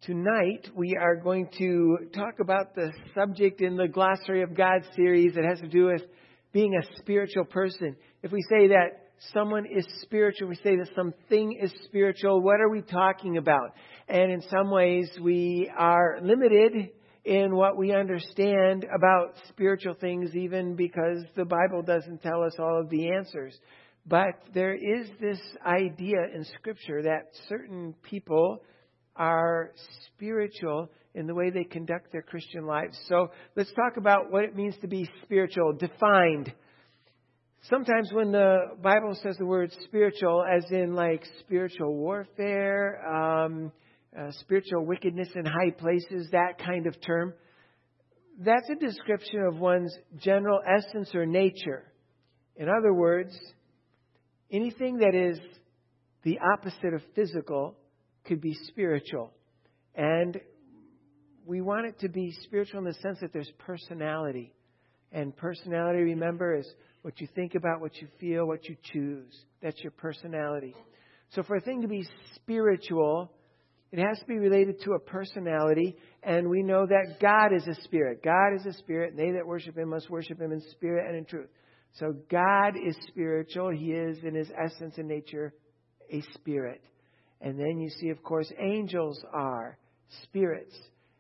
Tonight, we are going to talk about the subject in the Glossary of God series that has to do with being a spiritual person. If we say that someone is spiritual, we say that something is spiritual, what are we talking about? And in some ways, we are limited in what we understand about spiritual things, even because the Bible doesn't tell us all of the answers. But there is this idea in Scripture that certain people are spiritual in the way they conduct their Christian lives. So let's talk about what it means to be spiritual, defined. Sometimes when the Bible says the word spiritual, as in like spiritual warfare, spiritual wickedness in high places, that kind of term, that's a description of one's general essence or nature. In other words, anything that is the opposite of physical could be spiritual. And we want it to be spiritual in the sense that there's personality. And personality, remember, is what you think about, what you feel, what you choose. That's your personality. So for a thing to be spiritual, it has to be related to a personality. And we know that God is a spirit. God is a spirit, and they that worship Him must worship Him in spirit and in truth. So God is spiritual. He is, in His essence and nature, a spirit. And then you see, of course, angels are spirits.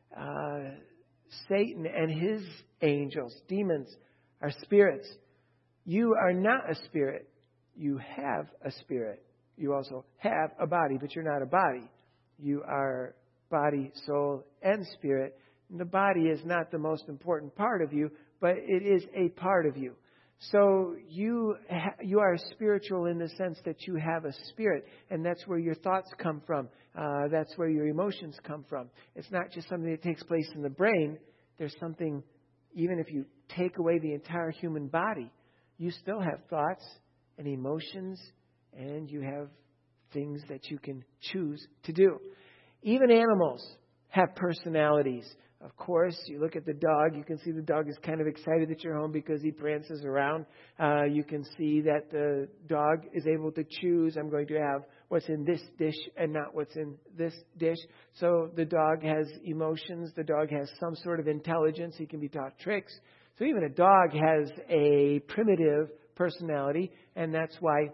Satan and his angels, demons, are spirits. You are not a spirit. You have a spirit. You also have a body, but you're not a body. You are body, soul, and spirit. And the body is not the most important part of you, but it is a part of you. So you are spiritual in the sense that you have a spirit, and that's where your thoughts come from. That's where your emotions come from. It's not just something that takes place in the brain. There's something, even if you take away the entire human body, you still have thoughts and emotions, and you have things that you can choose to do. Even animals have personalities. Of course, you look at the dog, you can see the dog is kind of excited that you're home because he prances around. You can see that the dog is able to choose, I'm going to have what's in this dish and not what's in this dish. So the dog has emotions. The dog has some sort of intelligence. He can be taught tricks. So even a dog has a primitive personality, and that's why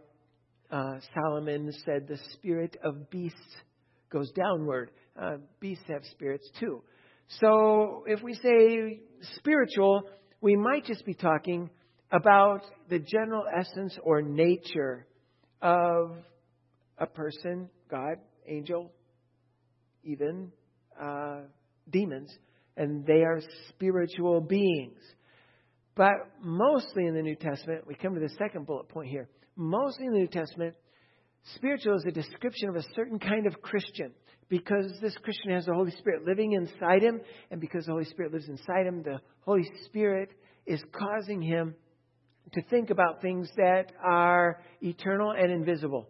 Solomon said the spirit of beasts goes downward. Beasts have spirits too. So if we say spiritual, we might just be talking about the general essence or nature of a person, God, angel, even demons, and they are spiritual beings. But mostly in the New Testament, we come to the second bullet point here, mostly in the New Testament, spiritual is a description of a certain kind of Christian. Because this Christian has the Holy Spirit living inside him, and because the Holy Spirit lives inside him, the Holy Spirit is causing him to think about things that are eternal and invisible.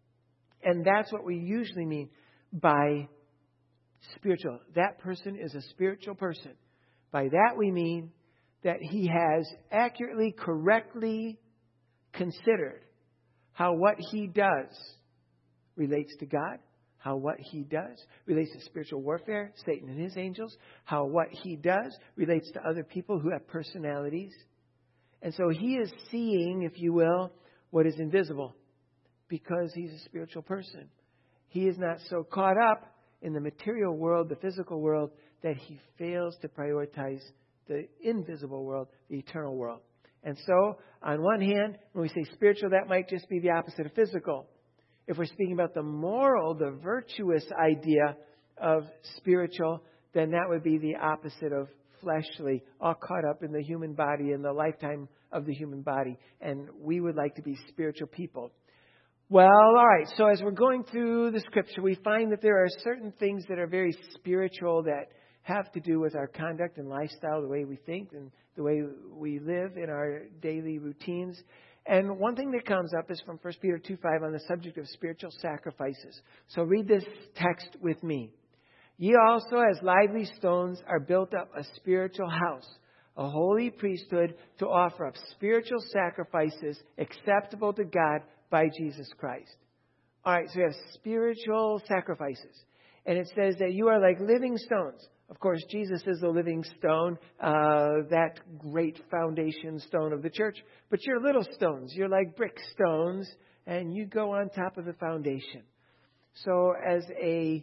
And that's what we usually mean by spiritual. That person is a spiritual person. By that we mean that he has accurately, correctly considered how what he does relates to God, how what he does relates to spiritual warfare, Satan and his angels, how what he does relates to other people who have personalities. And so he is seeing, if you will, what is invisible because he's a spiritual person. He is not so caught up in the material world, the physical world, that he fails to prioritize the invisible world, the eternal world. And so, on one hand, when we say spiritual, that might just be the opposite of physical. If we're speaking about the moral, the virtuous idea of spiritual, then that would be the opposite of fleshly, all caught up in the human body and the lifetime of the human body. And we would like to be spiritual people. Well, all right. So as we're going through the Scripture, we find that there are certain things that are very spiritual that have to do with our conduct and lifestyle, the way we think and the way we live in our daily routines. And one thing that comes up is from 1 Peter 2:5 on the subject of spiritual sacrifices. So read this text with me. Ye also, as lively stones, are built up a spiritual house, a holy priesthood, to offer up spiritual sacrifices acceptable to God by Jesus Christ. All right, so we have spiritual sacrifices. And it says that you are like living stones. Of course, Jesus is the living stone, that great foundation stone of the church. But you're little stones. You're like brick stones, and you go on top of the foundation. So as a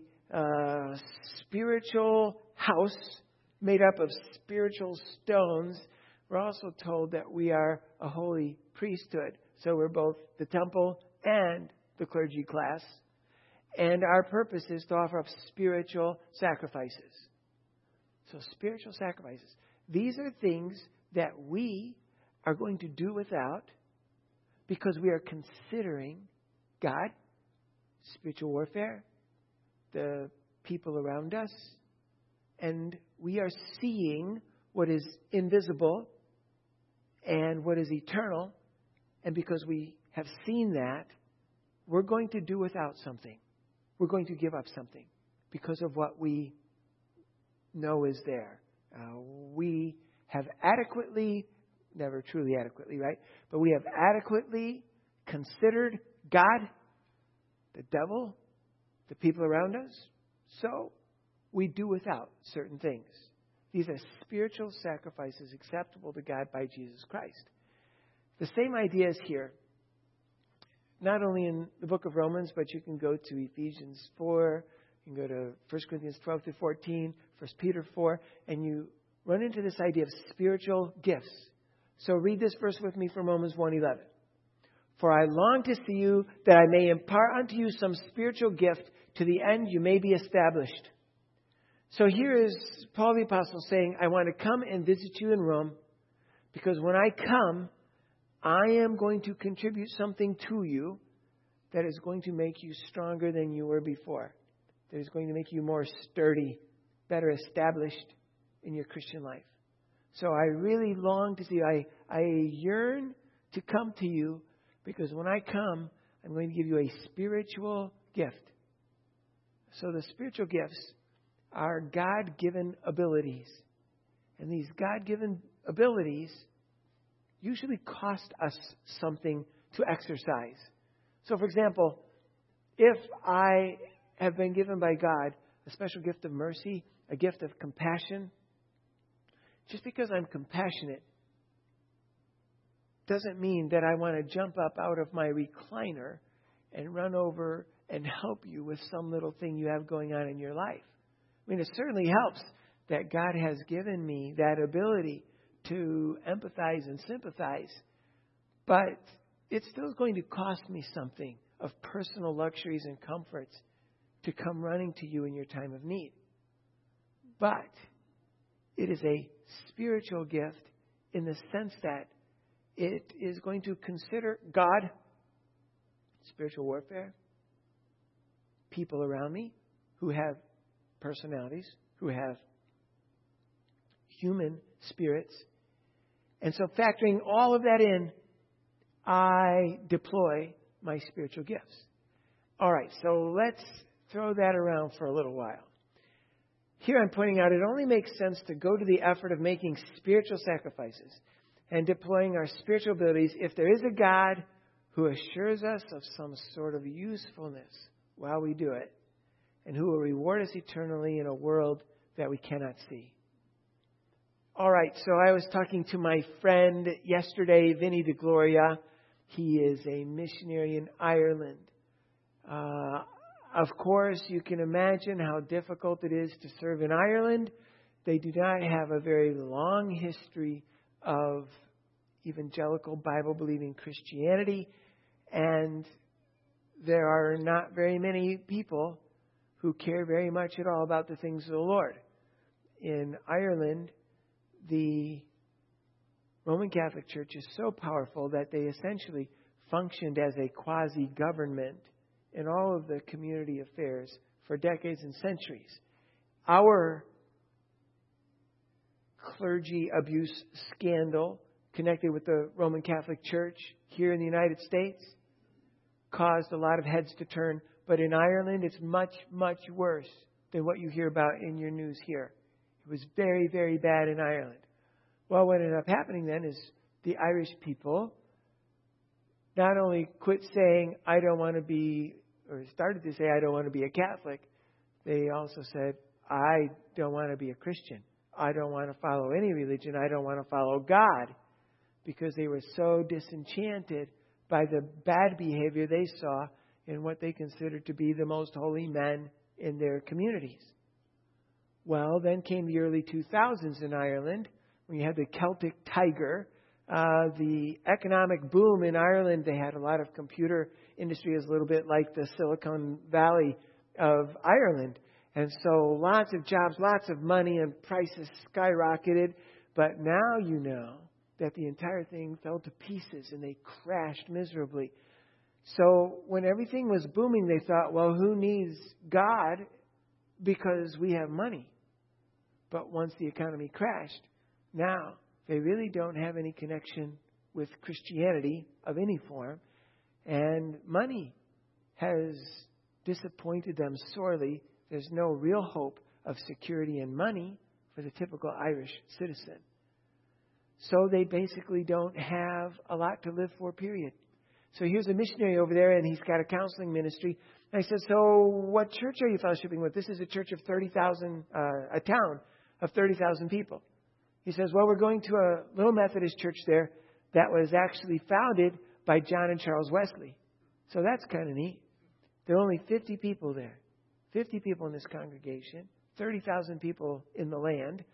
spiritual house made up of spiritual stones, we're also told that we are a holy priesthood. So we're both the temple and the clergy class. And our purpose is to offer up spiritual sacrifices. So spiritual sacrifices. These are things that we are going to do without because we are considering God, spiritual warfare, the people around us, and we are seeing what is invisible and what is eternal. And because we have seen that, we're going to do without something. We're going to give up something because of what we know is there. We have adequately, never truly adequately, right? But we have adequately considered God, the devil, the people around us. So we do without certain things. These are spiritual sacrifices acceptable to God by Jesus Christ. The same idea is here. Not only in the book of Romans, but you can go to Ephesians 4, you can go to 1 Corinthians 12 to 14, 1 Peter 4, and you run into this idea of spiritual gifts. So read this verse with me from Romans 1:11. For I long to see you, that I may impart unto you some spiritual gift, to the end you may be established. So here is Paul the Apostle saying, I want to come and visit you in Rome, because when I come, I am going to contribute something to you that is going to make you stronger than you were before. That is going to make you more sturdy, better established in your Christian life. So I really long to see you. I yearn to come to you, because when I come, I'm going to give you a spiritual gift. So the spiritual gifts are God-given abilities. And these God-given abilities usually cost us something to exercise. So, for example, if I have been given by God a special gift of mercy, a gift of compassion, just because I'm compassionate doesn't mean that I want to jump up out of my recliner and run over and help you with some little thing you have going on in your life. I mean, it certainly helps that God has given me that ability to empathize and sympathize. But it's still going to cost me something of personal luxuries and comforts to come running to you in your time of need. But it is a spiritual gift in the sense that it is going to consider God, spiritual warfare, people around me who have personalities, who have human spirits. And so factoring all of that in, I deploy my spiritual gifts. All right, so let's throw that around for a little while. Here I'm pointing out it only makes sense to go to the effort of making spiritual sacrifices and deploying our spiritual abilities if there is a God who assures us of some sort of usefulness while we do it, and who will reward us eternally in a world that we cannot see. All right, so I was talking to my friend yesterday, Vinny DeGloria. He is a missionary in Ireland. Of course, you can imagine how difficult it is to serve in Ireland. They do not have a very long history of evangelical Bible-believing Christianity, and there are not very many people who care very much at all about the things of the Lord. In Ireland, the Roman Catholic Church is so powerful that they essentially functioned as a quasi-government in all of the community affairs for decades and centuries. Our clergy abuse scandal connected with the Roman Catholic Church here in the United States caused a lot of heads to turn. But in Ireland, it's much, much worse than what you hear about in your news here. It was very, very bad in Ireland. Well, what ended up happening then is the Irish people not only quit saying, I don't want to be, or started to say, I don't want to be a Catholic, they also said, I don't want to be a Christian. I don't want to follow any religion. I don't want to follow God, because they were so disenchanted by the bad behavior they saw in what they considered to be the most holy men in their communities. Well, then came the early 2000s in Ireland, when you had the Celtic Tiger, the economic boom in Ireland. They had a lot of computer industry, is a little bit like the Silicon Valley of Ireland. And so lots of jobs, lots of money, and prices skyrocketed. But now you know that the entire thing fell to pieces and they crashed miserably. So when everything was booming, they thought, well, who needs God, because we have money? But once the economy crashed, now they really don't have any connection with Christianity of any form. And money has disappointed them sorely. There's no real hope of security in money for the typical Irish citizen. So they basically don't have a lot to live for, period. So here's a missionary over there, and he's got a counseling ministry. And I said, so what church are you fellowshipping with? This is a church of 30,000, a town of 30,000 people. He says, well, we're going to a little Methodist church there that was actually founded by John and Charles Wesley. So that's kind of neat. There are only 50 people there. 50 people in this congregation, 30,000 people in the land,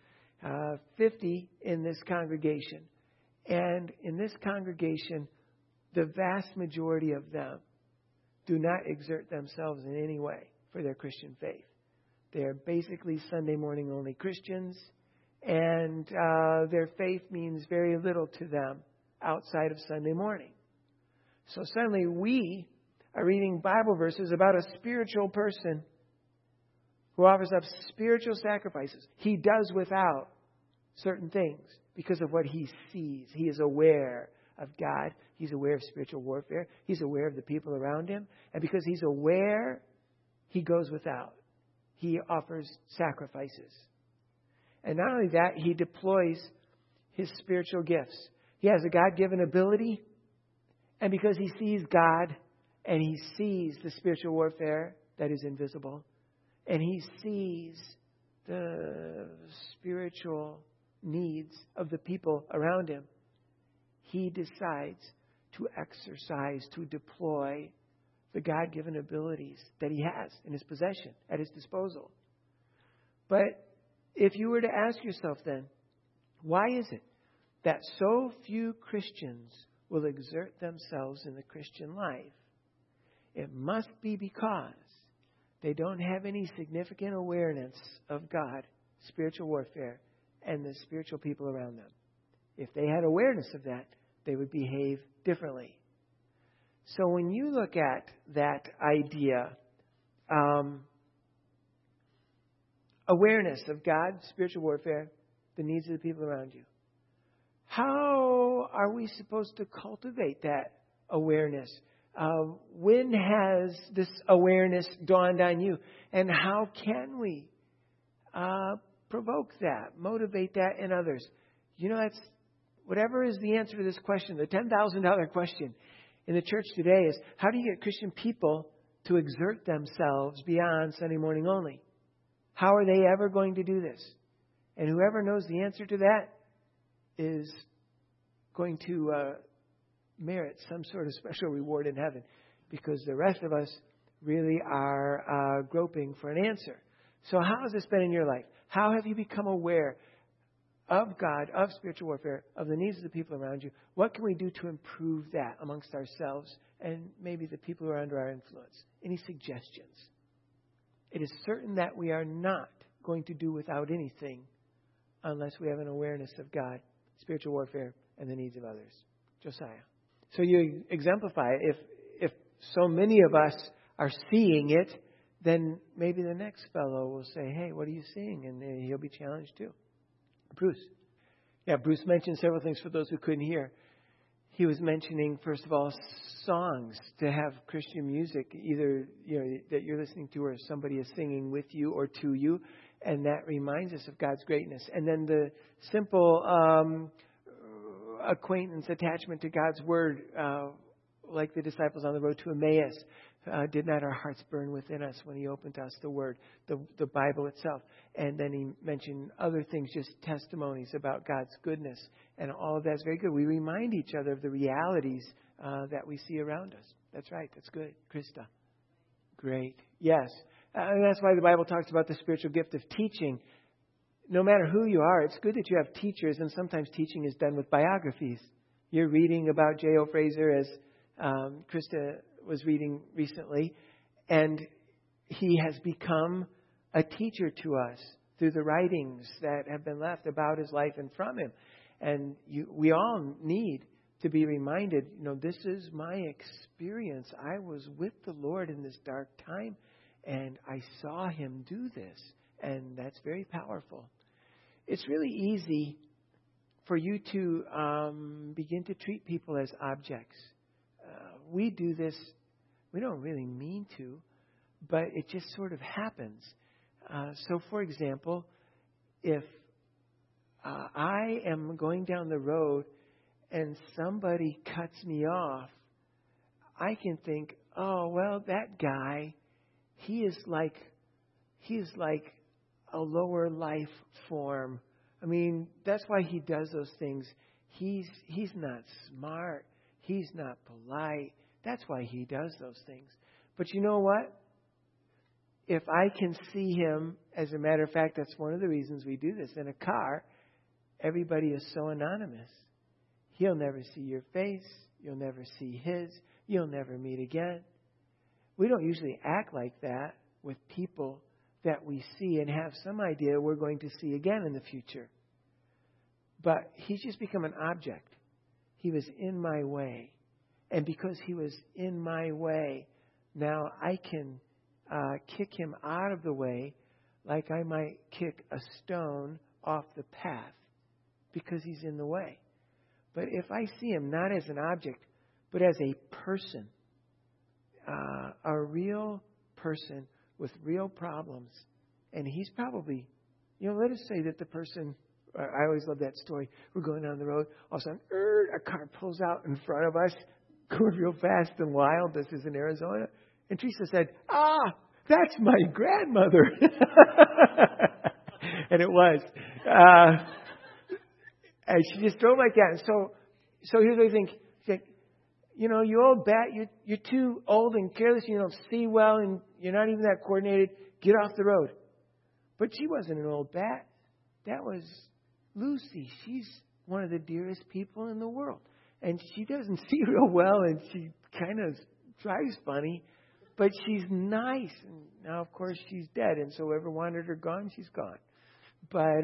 50 in this congregation. And in this congregation, the vast majority of them do not exert themselves in any way for their Christian faith. They are basically Sunday morning only Christians, and their faith means very little to them outside of Sunday morning. So suddenly we are reading Bible verses about a spiritual person who offers up spiritual sacrifices. He does without certain things because of what he sees. He is aware of God. He's aware of spiritual warfare. He's aware of the people around him. And because he's aware, he goes without. He offers sacrifices. And not only that, he deploys his spiritual gifts. He has a God-given ability. And because he sees God and he sees the spiritual warfare that is invisible, and he sees the spiritual needs of the people around him, he decides to exercise, to deploy the God-given abilities that he has in his possession, at his disposal. But if you were to ask yourself then, why is it that so few Christians will exert themselves in the Christian life? It must be because they don't have any significant awareness of God, spiritual warfare, and the spiritual people around them. If they had awareness of that, they would behave differently. So when you look at that idea, awareness of God, spiritual warfare, the needs of the people around you, how are we supposed to cultivate that awareness? When has this awareness dawned on you? And how can we provoke that, motivate that in others? You know, that's whatever is the answer to this question, the $10,000 question in the church today is, how do you get Christian people to exert themselves beyond Sunday morning only? How are they ever going to do this? And whoever knows the answer to that is going to merit some sort of special reward in heaven, because the rest of us really are groping for an answer. So how has this been in your life? How have you become aware of God, of spiritual warfare, of the needs of the people around you? What can we do to improve that amongst ourselves and maybe the people who are under our influence? Any suggestions? It is certain that we are not going to do without anything unless we have an awareness of God, spiritual warfare, and the needs of others. Josiah. So you exemplify it. If so many of us are seeing it, then maybe the next fellow will say, hey, what are you seeing? And he'll be challenged too. Bruce. Yeah, Bruce mentioned several things for those who couldn't hear. He was mentioning, first of all, songs, to have Christian music, either that you're listening to or somebody is singing with you or to you, and that reminds us of God's greatness. And then the simple acquaintance, attachment to God's Word, like the disciples on the road to Emmaus, Did not our hearts burn within us when he opened to us the Word, the Bible itself? And then he mentioned other things, just testimonies about God's goodness. And all of that's very good. We remind each other of the realities that we see around us. That's right. That's good. Krista. Great. Yes. And that's why the Bible talks about the spiritual gift of teaching. No matter who you are, it's good that you have teachers, and sometimes teaching is done with biographies. You're reading about J.O. Fraser, as Krista was reading recently, and he has become a teacher to us through the writings that have been left about his life and from him. And we all need to be reminded, this is my experience. I was with the Lord in this dark time, and I saw him do this, and that's very powerful. It's really easy for you to begin to treat people as objects. We do this, we don't really mean to, but it just sort of happens. So, for example, if I am going down the road and somebody cuts me off, I can think, oh, well, that guy, he is like a lower life form. I mean, that's why he does those things. He's not smart. He's not polite. That's why he does those things. But you know what? If I can see him, as a matter of fact, that's one of the reasons we do this. In a car, everybody is so anonymous. He'll never see your face. You'll never see his. You'll never meet again. We don't usually act like that with people that we see and have some idea we're going to see again in the future. But he's just become an object. He was in my way. And because he was in my way, now I can kick him out of the way like I might kick a stone off the path because he's in the way. But if I see him not as an object, but as a person, a real person with real problems, and he's probably, let us say that the person, I always love that story. We're going down the road, all of a sudden, a car pulls out in front of us, going real fast and wild. This is in Arizona. And Teresa said, that's my grandmother. And it was. And she just drove like that. And so here's what I think. You old bat, you're too old and careless. You don't see well, and you're not even that coordinated. Get off the road. But she wasn't an old bat. That was Lucy. She's one of the dearest people in the world. And she doesn't see real well, and she kind of drives funny. But she's nice. And now, of course, she's dead. And so whoever wanted her gone, she's gone. But,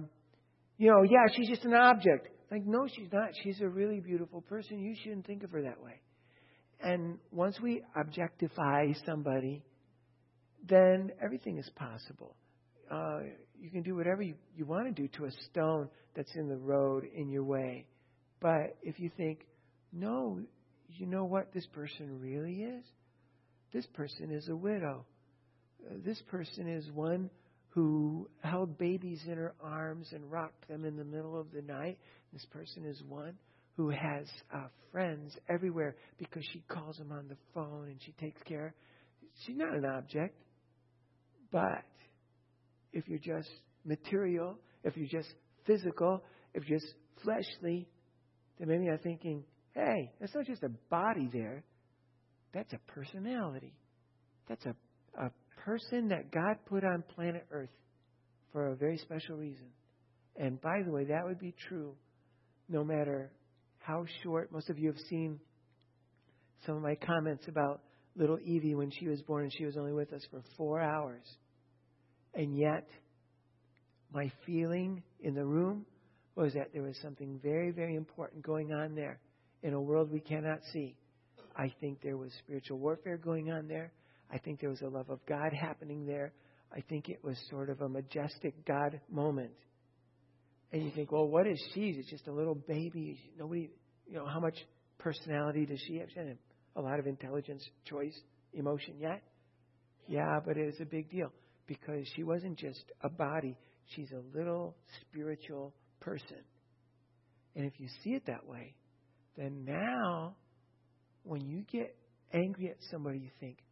she's just an object. Like, no, she's not. She's a really beautiful person. You shouldn't think of her that way. And once we objectify somebody, then everything is possible. You can do whatever you want to do to a stone that's in the road in your way. But if you think, no, you know what this person really is? This person is a widow. This person is one who held babies in her arms and rocked them in the middle of the night. This person is one who has friends everywhere because she calls them on the phone and she takes care. She's not an object. But if you're just material, if you're just physical, if you're just fleshly, then maybe I'm thinking, hey, that's not just a body there. That's a personality. That's a person that God put on planet Earth for a very special reason. And by the way, that would be true no matter how short. Most of you have seen some of my comments about little Evie when she was born, and she was only with us for 4 hours. And yet, my feeling in the room was that there was something very, very important going on there in a world we cannot see. I think there was spiritual warfare going on there. I think there was a love of God happening there. I think it was sort of a majestic God moment. And you think, well, what is she? It's just a little baby. Nobody, how much personality does she have? She doesn't have a lot of intelligence, choice, emotion yet. Yeah, but it is a big deal because she wasn't just a body. She's a little spiritual person. And if you see it that way, then now when you get angry at somebody, you think,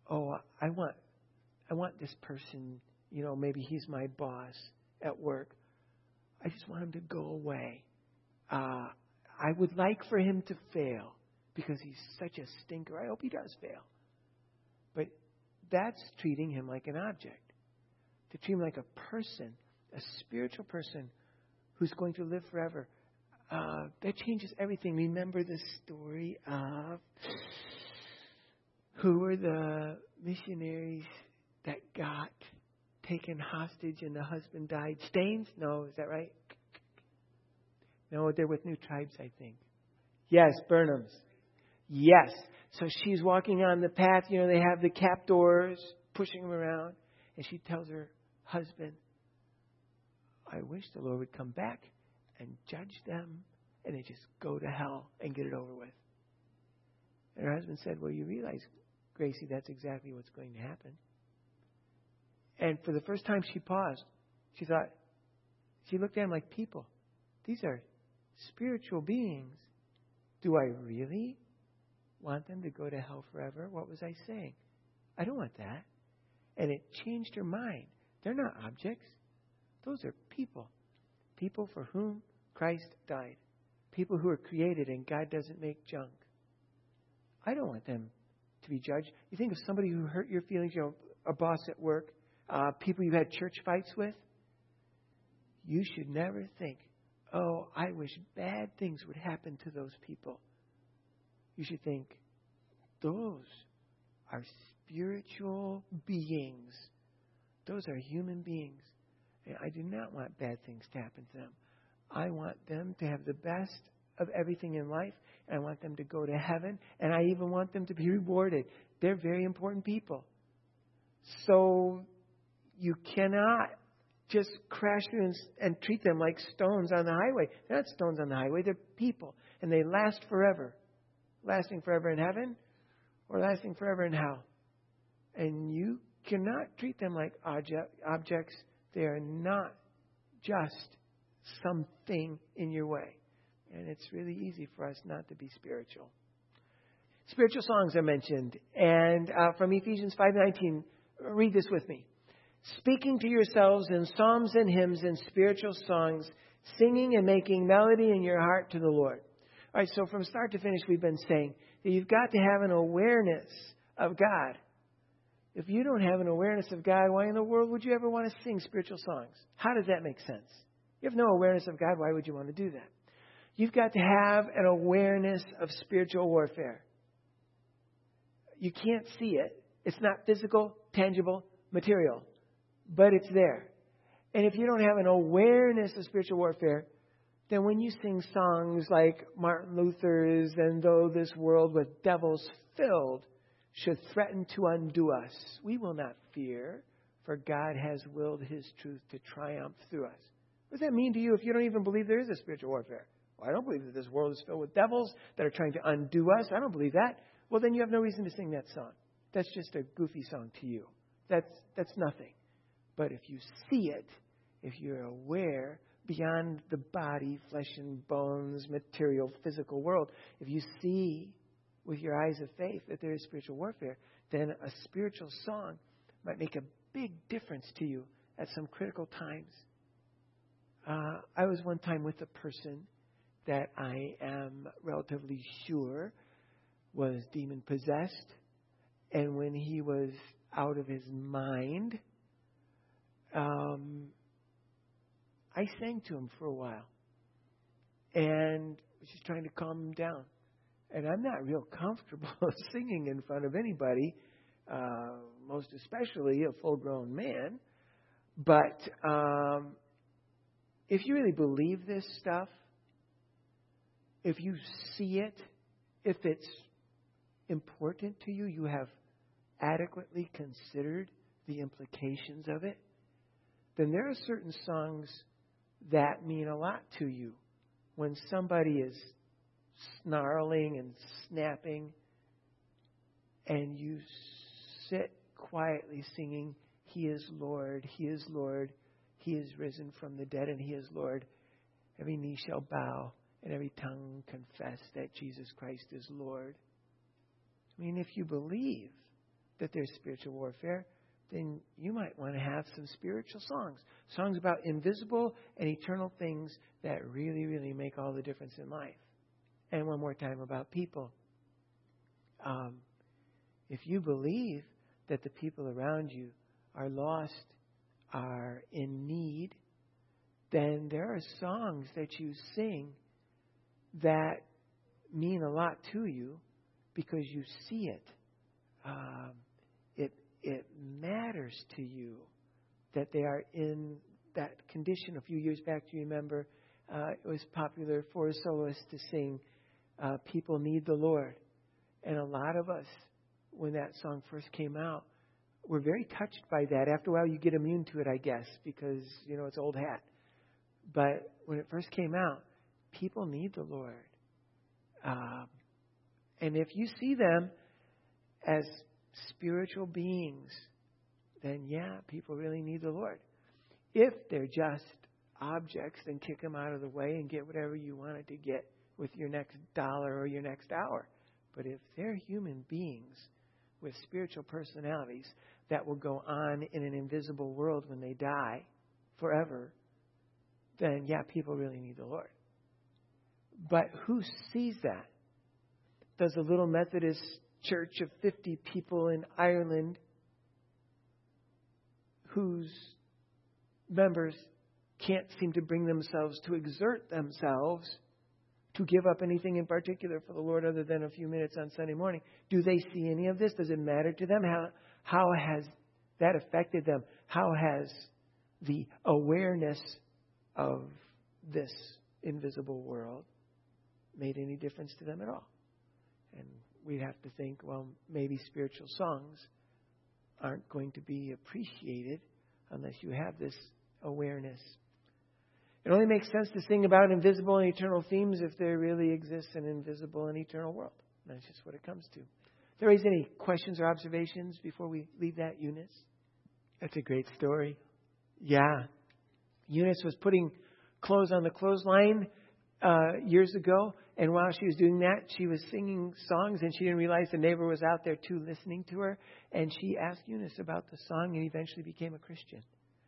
oh, I want this person, maybe he's my boss at work. I just want him to go away. I would like for him to fail because he's such a stinker. I hope he does fail. But that's treating him like an object. To treat him like a person, a spiritual person who's going to live forever. That changes everything. Remember the story of who were the missionaries that got taken hostage and the husband died? Staines? No, is that right? No, they're with New Tribes, I think. Yes, Burnhams. Yes. So she's walking on the path. They have the captors pushing them around. And she tells her husband, I wish the Lord would come back and judge them and they just go to hell and get it over with. And her husband said, well, you realize, Gracie, that's exactly what's going to happen. And for the first time she paused. She looked at him like, people, these are spiritual beings. Do I really want them to go to hell forever? What was I saying? I don't want that. And it changed her mind. They're not objects. Those are people. People for whom Christ died. People who are created and God doesn't make junk. I don't want them to be judged. You think of somebody who hurt your feelings, a boss at work, people you had church fights with. You should never think, oh, I wish bad things would happen to those people. You should think, those are spiritual beings. Those are human beings. And I do not want bad things to happen to them. I want them to have the best of everything in life. And I want them to go to heaven. And I even want them to be rewarded. They're very important people. So you cannot just crash through and treat them like stones on the highway. They're not stones on the highway. They're people. And they last forever. Lasting forever in heaven or lasting forever in hell. And you cannot treat them like objects. They are not just something in your way. And it's really easy for us not to be spiritual. Spiritual songs are mentioned. And from Ephesians 5:19, read this with me. Speaking to yourselves in psalms and hymns and spiritual songs, singing and making melody in your heart to the Lord. All right, so from start to finish, we've been saying that you've got to have an awareness of God. If you don't have an awareness of God, why in the world would you ever want to sing spiritual songs? How does that make sense? You have no awareness of God, why would you want to do that? You've got to have an awareness of spiritual warfare. You can't see it. It's not physical, tangible, material, but it's there. And if you don't have an awareness of spiritual warfare, then when you sing songs like Martin Luther's, and though this world with devils filled should threaten to undo us, we will not fear, for God has willed his truth to triumph through us. What does that mean to you if you don't even believe there is a spiritual warfare? Well, I don't believe that this world is filled with devils that are trying to undo us. I don't believe that. Well, then you have no reason to sing that song. That's just a goofy song to you. That's nothing. But if you see it, if you're aware beyond the body, flesh and bones, material, physical world, if you see with your eyes of faith that there is spiritual warfare, then a spiritual song might make a big difference to you at some critical times. I was one time with a person that I am relatively sure was demon possessed. And when he was out of his mind, I sang to him for a while. And was just trying to calm him down. And I'm not real comfortable singing in front of anybody, most especially a full-grown man. But if you really believe this stuff, if you see it, if it's important to you, you have adequately considered the implications of it, then there are certain songs that mean a lot to you. When somebody is snarling and snapping, and you sit quietly singing, He is Lord, He is Lord, He is risen from the dead, and He is Lord. Every knee shall bow, and every tongue confess that Jesus Christ is Lord. I mean, if you believe that there's spiritual warfare, then you might want to have some spiritual songs. Songs about invisible and eternal things that really, really make all the difference in life. And one more time about people. If you believe that the people around you are lost, are in need, then there are songs that you sing that mean a lot to you because you see it. It matters to you that they are in that condition. A few years back, do you remember, it was popular for a soloist to sing, People Need the Lord. And a lot of us, when that song first came out, were very touched by that. After a while, you get immune to it, I guess, because, it's old hat. But when it first came out, people need the Lord. And if you see them as spiritual beings, then people really need the Lord. If they're just objects, then kick them out of the way and get whatever you wanted to get with your next dollar or your next hour. But if they're human beings with spiritual personalities that will go on in an invisible world when they die forever, then people really need the Lord. But who sees that? Does a little Methodist church of 50 people in Ireland whose members can't seem to bring themselves to exert themselves to give up anything in particular for the Lord other than a few minutes on Sunday morning, do they see any of this? Does it matter to them? How has that affected them? How has the awareness of this invisible world made any difference to them at all? And we'd have to think, well, maybe spiritual songs aren't going to be appreciated unless you have this awareness. It only makes sense to sing about invisible and eternal themes if there really exists an invisible and eternal world. That's just what it comes to. If there is any questions or observations before we leave that, Eunice? That's a great story. Yeah. Eunice was putting clothes on the clothesline years ago. And while she was doing that, she was singing songs, and she didn't realize the neighbor was out there too listening to her. And she asked Eunice about the song and eventually became a Christian.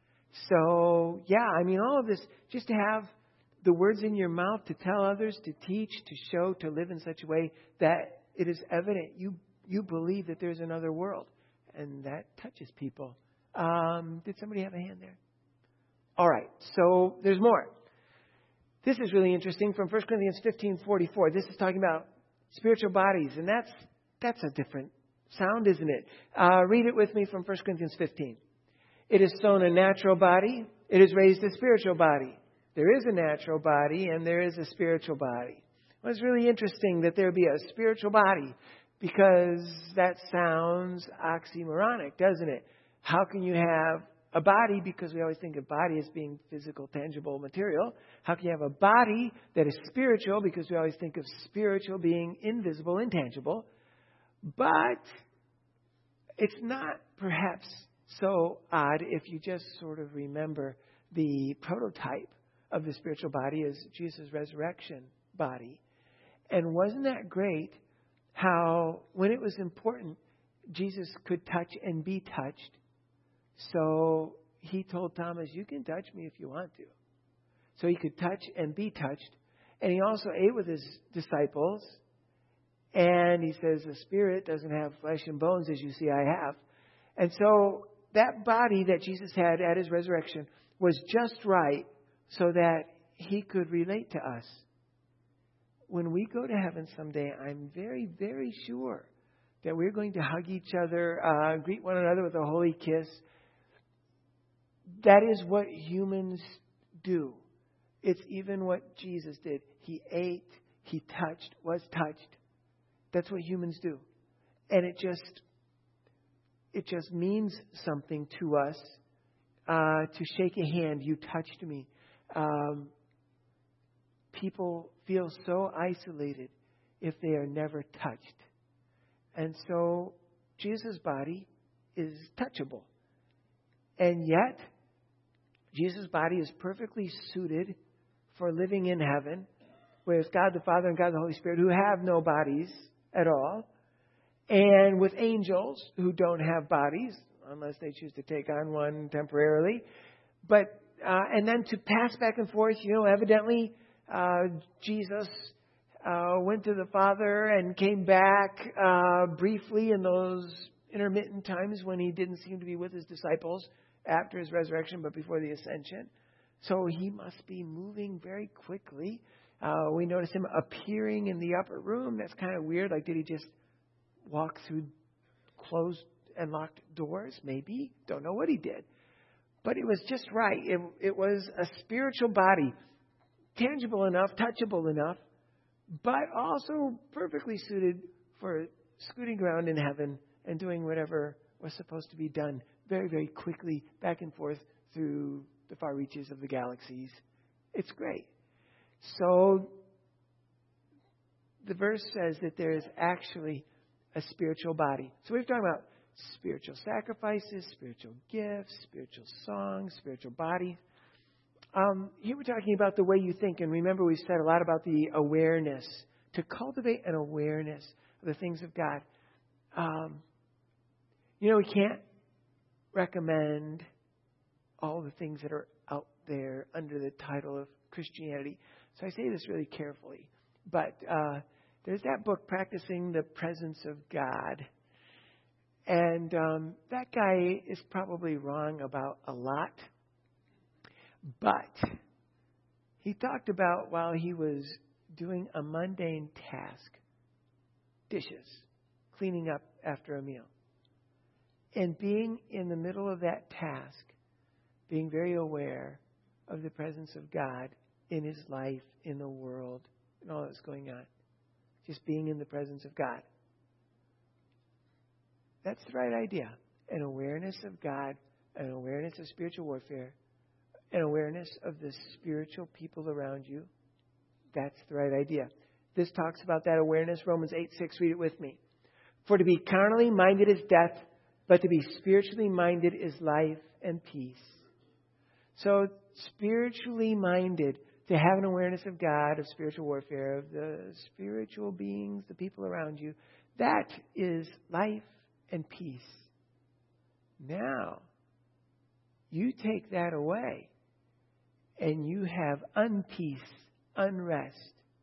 So, all of this, just to have the words in your mouth to tell others, to teach, to show, to live in such a way that it is evident you believe that there's another world. And that touches people. Did somebody have a hand there? All right, so there's more. This is really interesting from 1 Corinthians 15:44. This is talking about spiritual bodies, and that's a different sound, isn't it? Read it with me from 1 Corinthians 15. It is sown a natural body. It is raised a spiritual body. There is a natural body and there is a spiritual body. Well, it's really interesting that there be a spiritual body because that sounds oxymoronic, doesn't it? How can you have a body, because we always think of body as being physical, tangible material. How can you have a body that is spiritual, because we always think of spiritual being invisible, intangible. But it's not perhaps so odd if you just sort of remember the prototype of the spiritual body is Jesus' resurrection body. And wasn't that great how when it was important, Jesus could touch and be touched. So he told Thomas, you can touch me if you want to. So he could touch and be touched. And he also ate with his disciples. And he says, the spirit doesn't have flesh and bones as you see I have. And so that body that Jesus had at his resurrection was just right so that he could relate to us. When we go to heaven someday, I'm very, very sure that we're going to hug each other, greet one another with a holy kiss. That is what humans do. It's even what Jesus did. He ate, he touched, was touched. That's what humans do. And it just means something to us to shake a hand. You touched me. People feel so isolated if they are never touched. And so Jesus' body is touchable. And yet, Jesus' body is perfectly suited for living in heaven with God the Father and God the Holy Spirit, who have no bodies at all. and with angels who don't have bodies, unless they choose to take on one temporarily. But and then to pass back and forth, evidently Jesus went to the Father and came back briefly in those intermittent times when he didn't seem to be with his disciples after his resurrection, but before the ascension. So he must be moving very quickly. We notice him appearing in the upper room. That's kind of weird. Like, did he just walk through closed and locked doors? Maybe. Don't know what he did. But it was just right. It was a spiritual body, tangible enough, touchable enough, but also perfectly suited for scooting around in heaven and doing whatever was supposed to be done very, very quickly, back and forth through the far reaches of the galaxies. It's great. So the verse says that there is actually a spiritual body. So we've talked about spiritual sacrifices, spiritual gifts, spiritual songs, spiritual body. Here we're talking about the way you think. And remember, we've said a lot about the awareness, to cultivate an awareness of the things of God. We can't recommend all the things that are out there under the title of Christianity. So I say this really carefully. But there's that book, Practicing the Presence of God. And that guy is probably wrong about a lot. But he talked about, while he was doing a mundane task, dishes, cleaning up after a meal, and being in the middle of that task, being very aware of the presence of God in his life, in the world, and all that's going on. Just being in the presence of God. That's the right idea. An awareness of God, an awareness of spiritual warfare, an awareness of the spiritual people around you. That's the right idea. This talks about that awareness. Romans 8:6, read it with me. For to be carnally minded is death, but to be spiritually minded is life and peace. So spiritually minded, to have an awareness of God, of spiritual warfare, of the spiritual beings, the people around you, that is life and peace. Now, you take that away, and you have unpeace, unrest.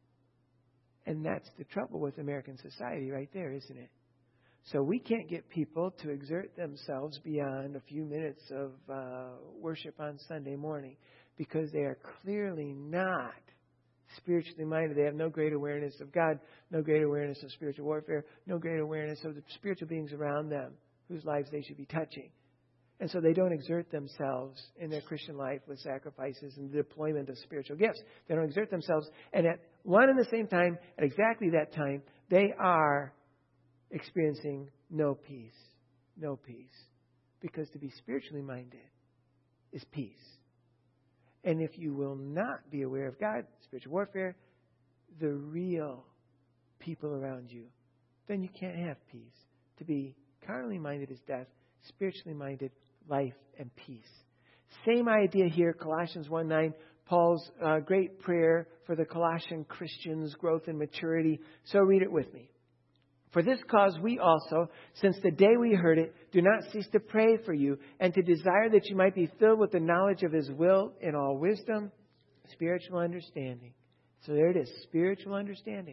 And that's the trouble with American society right there, isn't it? So we can't get people to exert themselves beyond a few minutes of worship on Sunday morning because they are clearly not spiritually minded. They have no great awareness of God, no great awareness of spiritual warfare, no great awareness of the spiritual beings around them whose lives they should be touching. And so they don't exert themselves in their Christian life with sacrifices and the deployment of spiritual gifts. They don't exert themselves. And at one and the same time, at exactly that time, they are experiencing no peace. No peace. Because to be spiritually minded is peace. And if you will not be aware of God, spiritual warfare, the real people around you, then you can't have peace. To be carnally minded is death. Spiritually minded, life and peace. Same idea here, Colossians 1:9, Paul's great prayer for the Colossian Christians' growth and maturity. So read it with me. For this cause we also, since the day we heard it, do not cease to pray for you and to desire that you might be filled with the knowledge of His will in all wisdom, spiritual understanding. So there it is, spiritual understanding.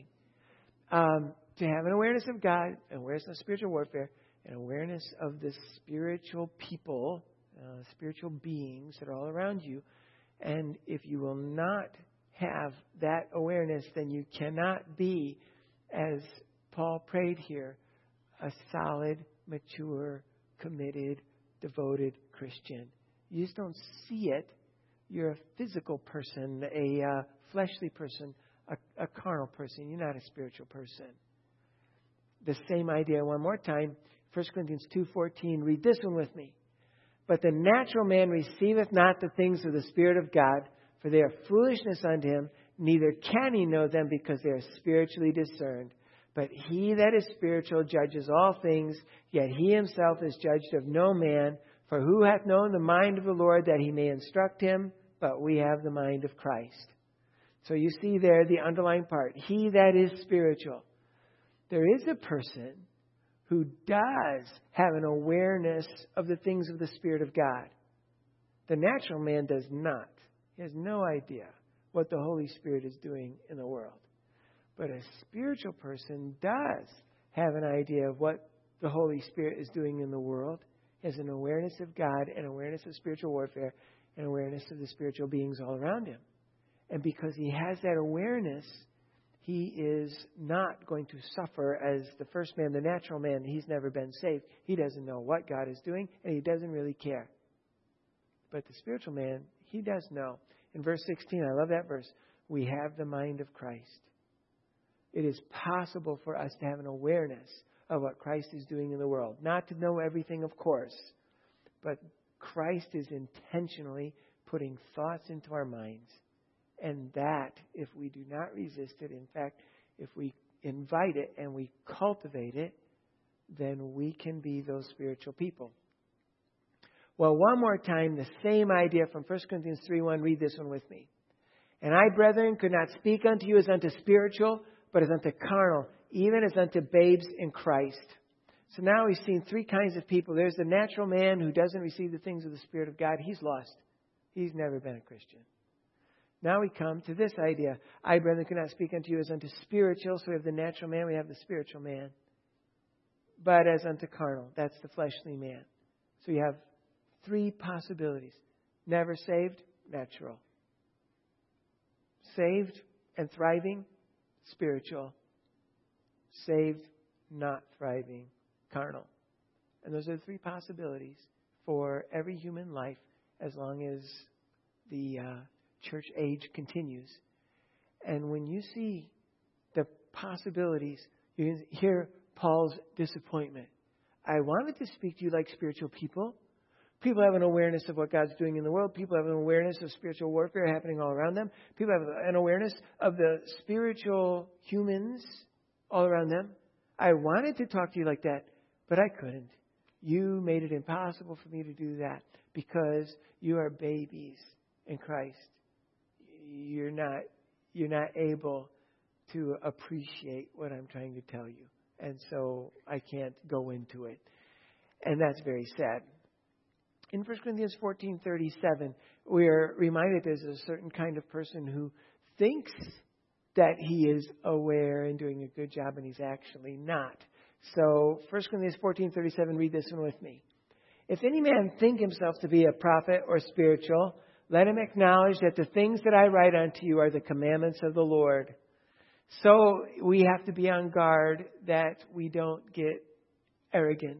To have an awareness of God, an awareness of spiritual warfare, an awareness of the spiritual people, spiritual beings that are all around you. And if you will not have that awareness, then you cannot be, as Paul prayed here, a solid, mature, committed, devoted Christian. You just don't see it. You're a physical person, a fleshly person, a carnal person. You're not a spiritual person. The same idea one more time. 1 Corinthians 2:14. Read this one with me. But the natural man receiveth not the things of the Spirit of God, for they are foolishness unto him, neither can he know them because they are spiritually discerned. But he that is spiritual judges all things, yet he himself is judged of no man. For who hath known the mind of the Lord that he may instruct him? But we have the mind of Christ. So you see there the underlying part. He that is spiritual. There is a person who does have an awareness of the things of the Spirit of God. The natural man does not. He has no idea what the Holy Spirit is doing in the world. But a spiritual person does have an idea of what the Holy Spirit is doing in the world. He has an awareness of God, an awareness of spiritual warfare, an awareness of the spiritual beings all around him. And because he has that awareness, he is not going to suffer as the first man, the natural man. He's never been saved. He doesn't know what God is doing, and he doesn't really care. But the spiritual man, he does know. In verse 16, I love that verse. We have the mind of Christ. It is possible for us to have an awareness of what Christ is doing in the world. Not to know everything, of course, but Christ is intentionally putting thoughts into our minds. And that, if we do not resist it, in fact, if we invite it and we cultivate it, then we can be those spiritual people. Well, one more time, the same idea from 1 Corinthians 3:1. Read this one with me. And I, brethren, could not speak unto you as unto spiritual, but as unto carnal, even as unto babes in Christ. So now we've seen three kinds of people. There's the natural man who doesn't receive the things of the Spirit of God. He's lost. He's never been a Christian. Now we come to this idea. I, brethren, could not speak unto you as unto spiritual. So we have the natural man, we have the spiritual man. But as unto carnal. That's the fleshly man. So you have three possibilities. Never saved, natural. Saved and thriving, spiritual. Saved, not thriving, carnal. And those are the three possibilities for every human life as long as the church age continues. And when you see the possibilities, you can hear Paul's disappointment. I wanted to speak to you like spiritual people. People have an awareness of what God's doing in the world. People have an awareness of spiritual warfare happening all around them. People have an awareness of the spiritual humans all around them. I wanted to talk to you like that, but I couldn't. You made it impossible for me to do that because you are babies in Christ. You're not able to appreciate what I'm trying to tell you. And so I can't go into it. And that's very sad. In 1 Corinthians 14:37, we're reminded there's a certain kind of person who thinks that he is aware and doing a good job, and he's actually not. So 1 Corinthians 14:37, read this one with me. If any man think himself to be a prophet or spiritual, let him acknowledge that the things that I write unto you are the commandments of the Lord. So we have to be on guard that we don't get arrogant,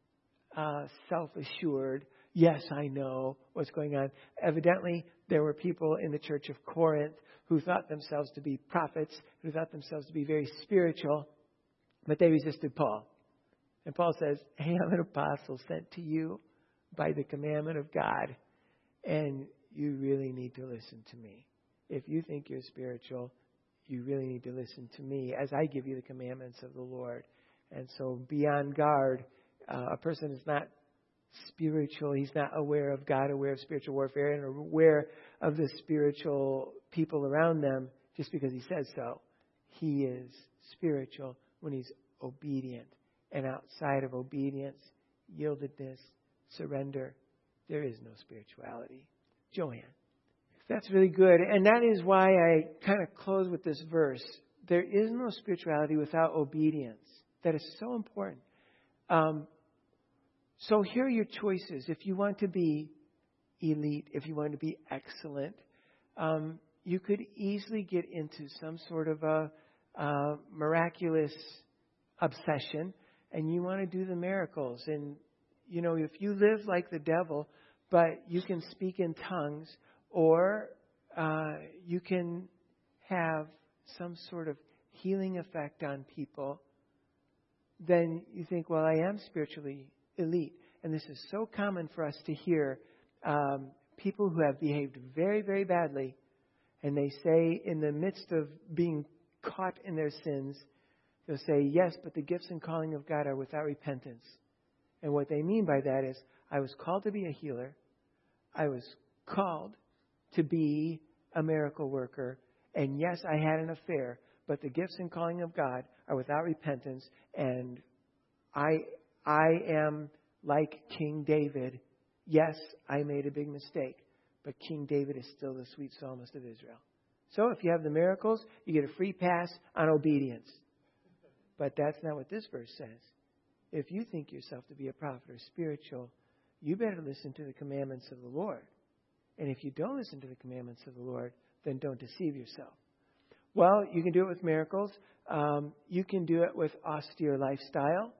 self-assured. Yes, I know what's going on. Evidently, there were people in the church of Corinth who thought themselves to be prophets, who thought themselves to be very spiritual, but they resisted Paul. And Paul says, hey, I'm an apostle sent to you by the commandment of God, and you really need to listen to me. If you think you're spiritual, you really need to listen to me as I give you the commandments of the Lord. And so be on guard. A person is not spiritual. He's not aware of God, aware of spiritual warfare, and aware of the spiritual people around them just because he says so. He is spiritual when he's obedient. And outside of obedience, yieldedness, surrender, there is no spirituality. Joanne. That's really good. And that is why I kind of close with this verse. There is no spirituality without obedience. That is so important. So here are your choices. If you want to be elite, if you want to be excellent, you could easily get into some sort of a miraculous obsession, and you want to do the miracles. And, you know, if you live like the devil, but you can speak in tongues, or you can have some sort of healing effect on people, then you think, well, I am spiritually elite. And this is so common for us to hear people who have behaved very, very badly, and they say in the midst of being caught in their sins, they'll say, yes, but the gifts and calling of God are without repentance. And what they mean by that is, I was called to be a healer. I was called to be a miracle worker. And yes, I had an affair, but the gifts and calling of God are without repentance. And I am like King David. Yes, I made a big mistake, but King David is still the sweet psalmist of Israel. So if you have the miracles, you get a free pass on obedience. But that's not what this verse says. If you think yourself to be a prophet or spiritual, you better listen to the commandments of the Lord. And if you don't listen to the commandments of the Lord, then don't deceive yourself. Well, you can do it with miracles. You can do it with austere lifestyle.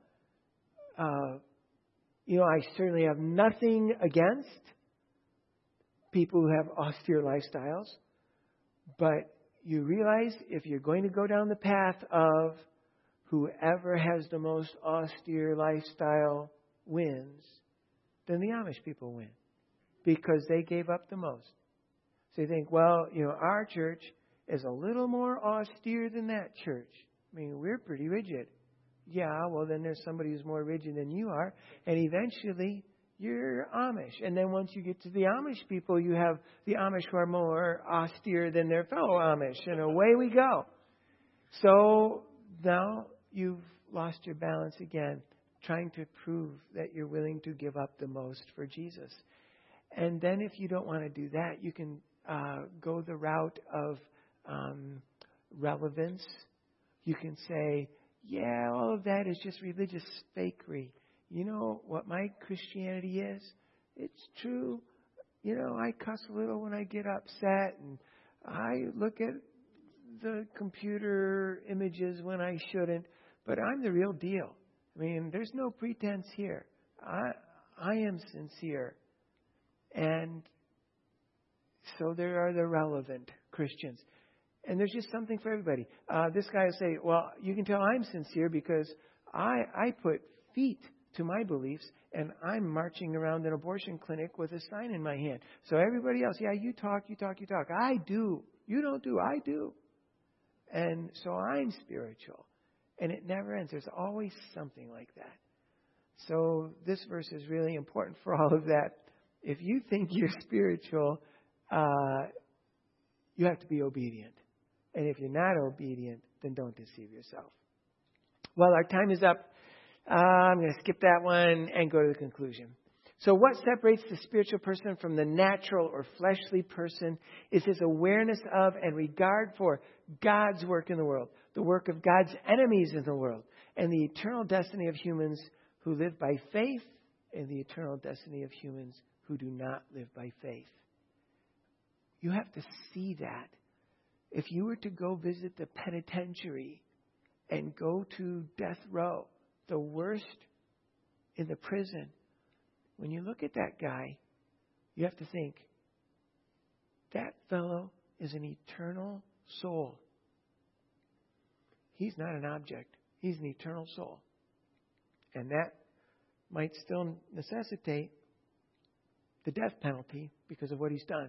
I certainly have nothing against people who have austere lifestyles. But you realize if you're going to go down the path of whoever has the most austere lifestyle wins, then the Amish people win because they gave up the most. So you think, well, our church is a little more austere than that church. I mean, we're pretty rigid. Yeah, well, then there's somebody who's more rigid than you are. And eventually, you're Amish. And then once you get to the Amish people, you have the Amish who are more austere than their fellow Amish. And away we go. So now you've lost your balance again, trying to prove that you're willing to give up the most for Jesus. And then if you don't want to do that, you can go the route of relevance. You can say, yeah, all of that is just religious fakery. You know what my Christianity is? It's true. I cuss a little when I get upset, and I look at the computer images when I shouldn't, but I'm the real deal. I mean, there's no pretense here. I am sincere. And so there are the relevant Christians. And there's just something for everybody. This guy will say, well, you can tell I'm sincere because I put feet to my beliefs and I'm marching around an abortion clinic with a sign in my hand. So everybody else, yeah, you talk. I do. You don't do. I do. And so I'm spiritual. And it never ends. There's always something like that. So this verse is really important for all of that. If you think you're spiritual, you have to be obedient. And if you're not obedient, then don't deceive yourself. Well, our time is up. I'm going to skip that one and go to the conclusion. So what separates the spiritual person from the natural or fleshly person is his awareness of and regard for God's work in the world, the work of God's enemies in the world, and the eternal destiny of humans who live by faith and the eternal destiny of humans who do not live by faith. You have to see that. If you were to go visit the penitentiary and go to death row, the worst in the prison, when you look at that guy, you have to think, that fellow is an eternal soul. He's not an object. He's an eternal soul. And that might still necessitate the death penalty because of what he's done.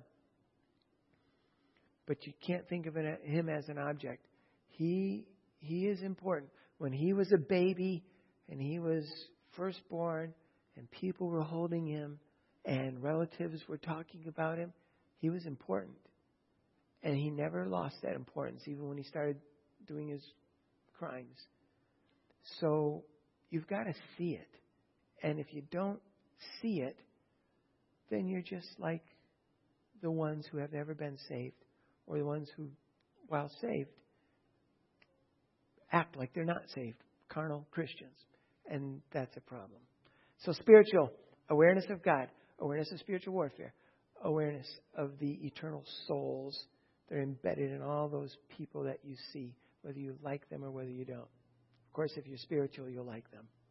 But you can't think of him as an object. He is important. When he was a baby and he was firstborn and people were holding him and relatives were talking about him, he was important. And he never lost that importance, even when he started doing his crimes. So you've got to see it. And if you don't see it, then you're just like the ones who have never been saved, or the ones who, while saved, act like they're not saved, carnal Christians. And that's a problem. So spiritual awareness of God, awareness of spiritual warfare, awareness of the eternal souls that are embedded in all those people that you see, whether you like them or whether you don't. Of course, if you're spiritual, you'll like them.